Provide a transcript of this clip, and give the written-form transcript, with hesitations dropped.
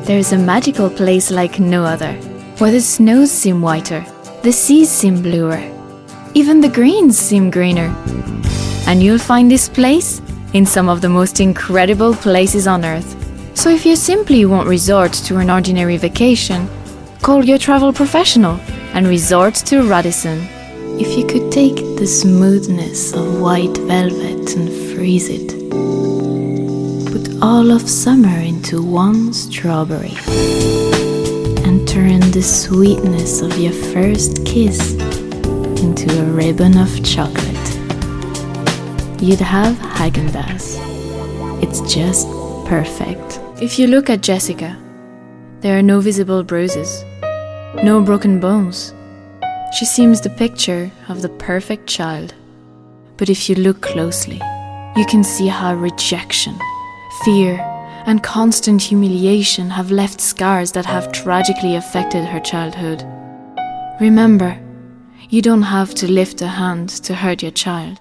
There's a magical place like no other, where the snows seem whiter, the seas seem bluer, even the greens seem greener. And you'll find this place in some of the most incredible places on earth. So if you simply won't resort to an ordinary vacation, call your travel professional and resort to Radisson. If you could take the smoothness of white velvet and freeze it, put all of summer into one strawberry, and turn the sweetness of your first kiss into a ribbon of chocolate, you'd have Häagen-Dazs. It's just perfect. If you look at Jessica, there are no visible bruises, no broken bones. She seems the picture of the perfect child. But if you look closely, you can see how rejection, fear, and constant humiliation have left scars that have tragically affected her childhood. Remember, you don't have to lift a hand to hurt your child.